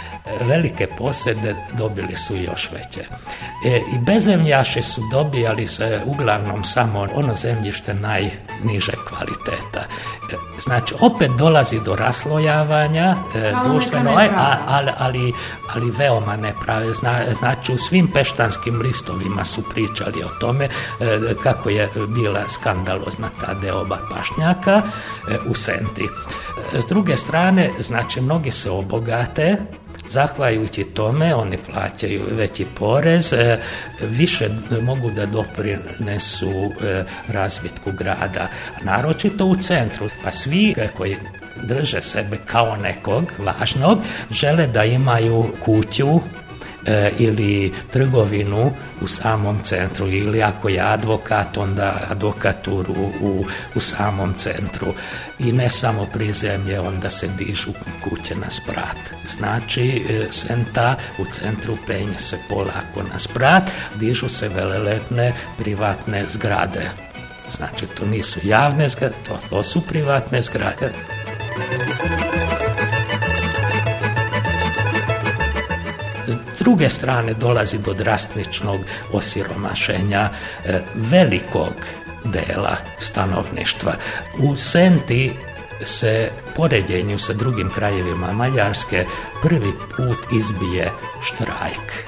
velike posjede dobili su još veće. E, I bezemljaši su dobijali se uglavnom samo ono zemljište najniže kvaliteta. E, znači opet dolazi do raslojavanja e, društveno, a, ali, ali, ali veoma neprave. Zna, znači u svim peštanskim listovima su pričali o tome e, kako je bila skandalozna ta deoba pašnjaka e, u Senti. E, s druge strane, znači mnogi se obogate. Zahvaljujući tome oni plaćaju veći porez, e, više mogu da doprinesu e, razvitku grada, naročito u centru. Pa svi koji drže sebe kao nekog važnog žele da imaju kuću e, ili trgovinu u samom centru, ili ako je advokat, onda advokaturu u, u samom centru. I ne samo prizemlje, onda se dižu kuće na sprat. Znači, Senta u centru penje se polako na sprat, dižu se velelepne privatne zgrade. Znači, to nisu javne zgrade, to, to su privatne zgrade. S druge strane dolazi do drastičnog osiromašenja e, velikog dela stanovništva. U Senti se poređenju sa drugim krajevima Mađarske prvi put izbije štrajk.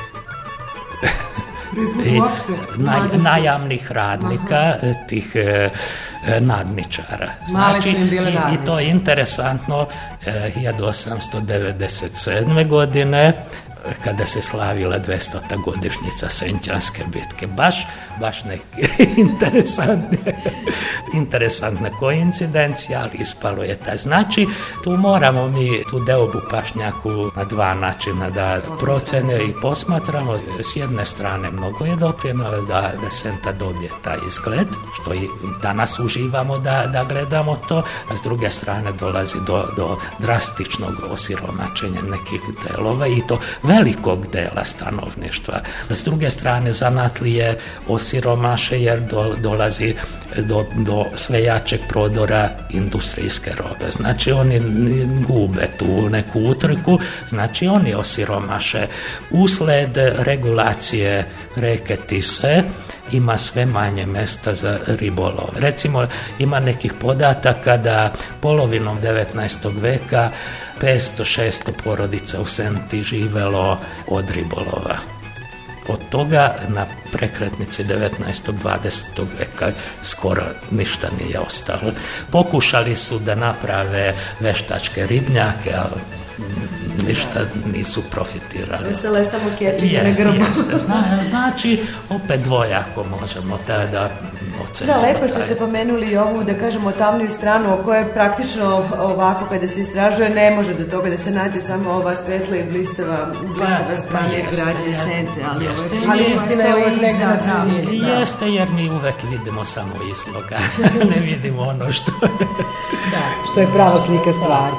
I na, najamnih radnika, tih e, nadničara. Znači, i, i to je interesantno, e, hiljadu osamsto devedeset sedme godine kada se slavila dvestota godišnjica Senčanske bitke. Baš, baš neke interesantne, interesantne koincidencije, ali ispalo je taj. Znači, tu moramo mi tu deobu pašnjaku na dva načina da procene i posmatramo. S jedne strane mnogo je doprinjelo da, da Senta dobije taj izgled, što i danas uživamo da, da gledamo to, a s druge strane dolazi do, do drastičnog osiromačenja nekih delova i to velikog dela stanovništva. S druge strane zanatlije osiromaše jer do, dolazi do, do sve jačeg prodora industrijske robe. Znači oni gube tu neku utrku, znači oni osiromaše. Usled regulacije reke Tise ima sve manje mesta za ribolov. Recimo, ima nekih podataka da polovinom devetnaestog veka petsto šesto porodica u Senti živelo od ribolova. Od toga na prekretnici devetnaestog dvadesetog veka skoro ništa nije ostalo. Pokušali su da naprave veštačke ribnjake, ali ništa nisu profitirali. Ostala je samo kečenje na grbu. Jeste, zna, znači, opet dvojako možemo da, da ocenimo. Da, lepo što ste pomenuli i ovu, da kažemo, tamniju stranu o kojoj praktično ovako kada se istražuje ne može do toga da se nađe samo ova svetla i blistava, blistava strana pa, izgradnje Sente. Ali, jeste, ali istina je uvek negdje na sredini. Jeste, jer mi uvek vidimo samo istoga. Ne vidimo ono što je. Da, što je prava slika stvari.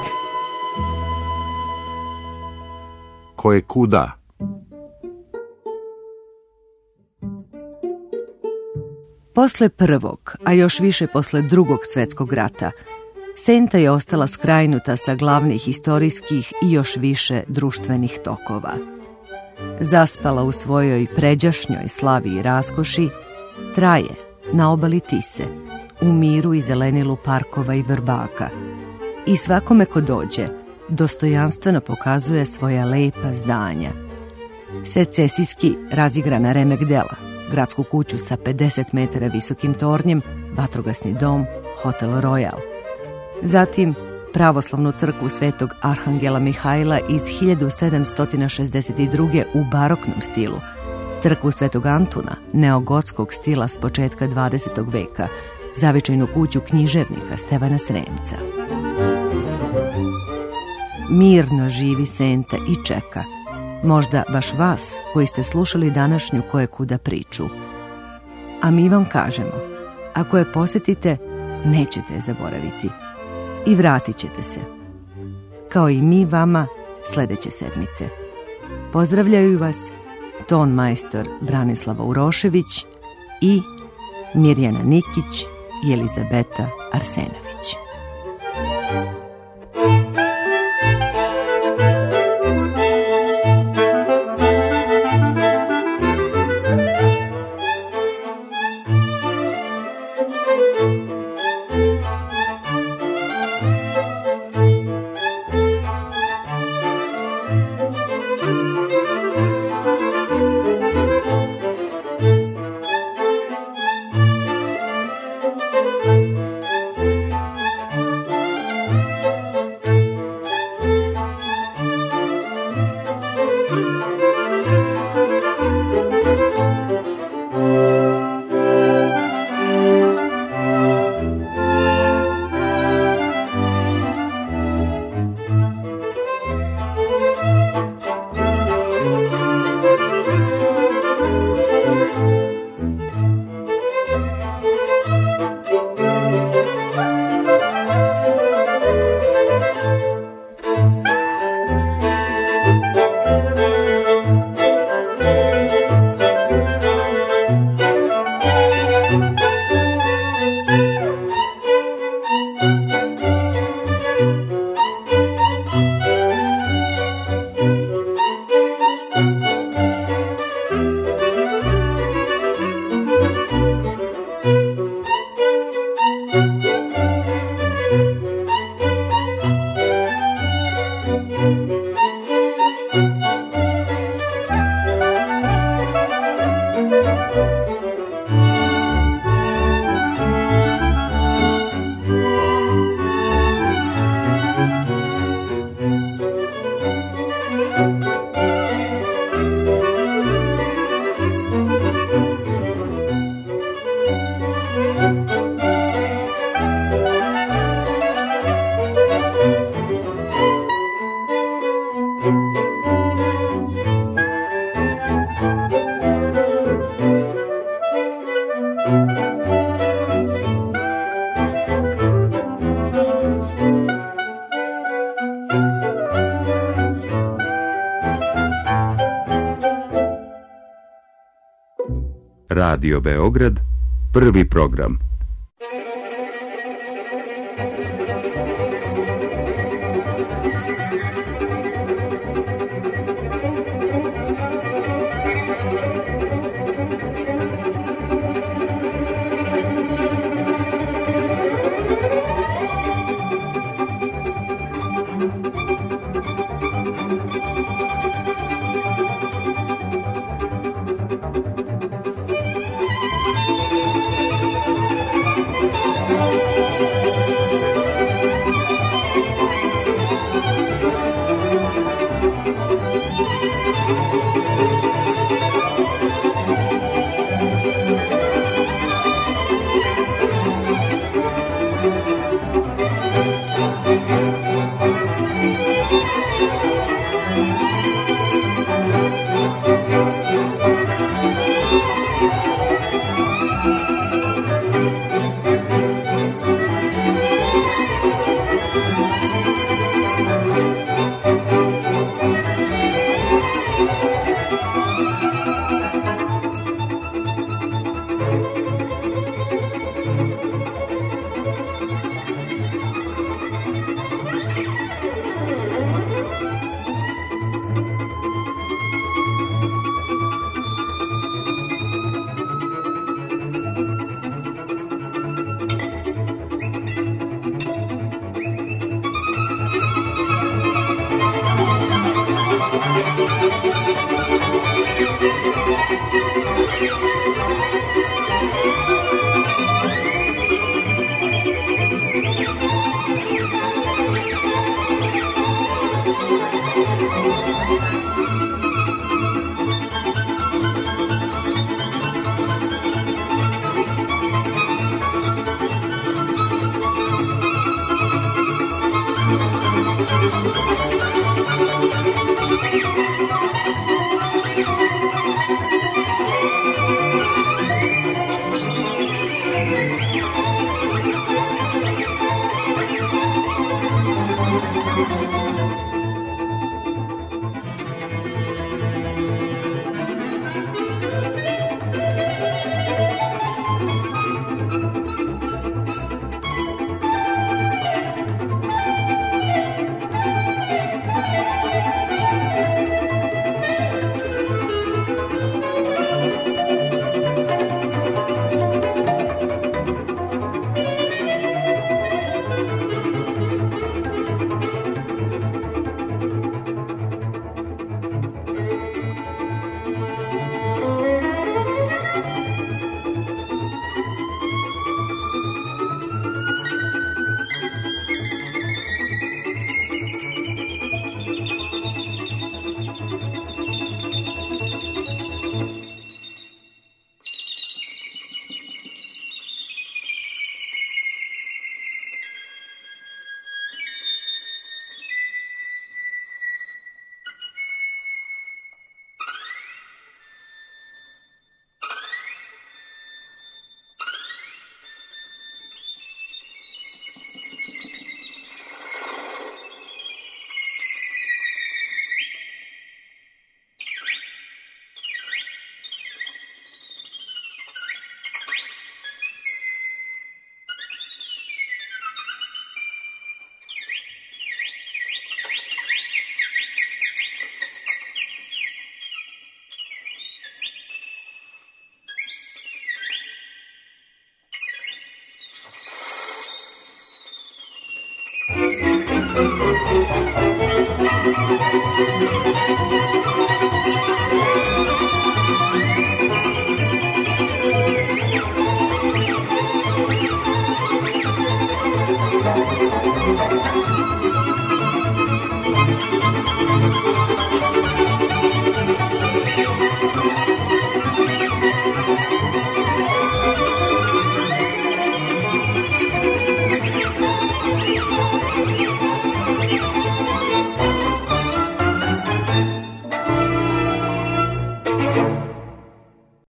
Koje kuda? Posle prvog, a još više posle drugog svetskog rata, Senta je ostala skrajnuta sa glavnih istorijskih i još više društvenih tokova. Zaspala u svojoj pređašnjoj slavi i raskoši, traje na obali Tise, u miru i zelenilu parkova i vrbaka. I svakome ko dođe, dostojanstveno pokazuje svoja lepa zdanja. Secesijski razigrana remek dela, gradsku kuću sa pedeset metara visokim tornjem, vatrogasni dom, hotel Royal. Zatim pravoslavnu crkvu Svetog Arhangela Mihajla iz hiljadu sedamsto šezdeset druge. u baroknom stilu, crkvu Svetog Antuna neogotskog stila s početka dvadesetog veka, zavičajnu kuću književnika Stevana Sremca. Mirno živi Senta i čeka, možda baš vas koji ste slušali današnju Koje kuda priču. A mi vam kažemo, ako je posjetite, nećete je zaboraviti i vratit ćete se. Kao i mi vama sljedeće sedmice. Pozdravljaju vas ton majstor Branislava Urošević i Mirjana Nikić i Elizabeta Arsenović. Radio Beograd, prvi program.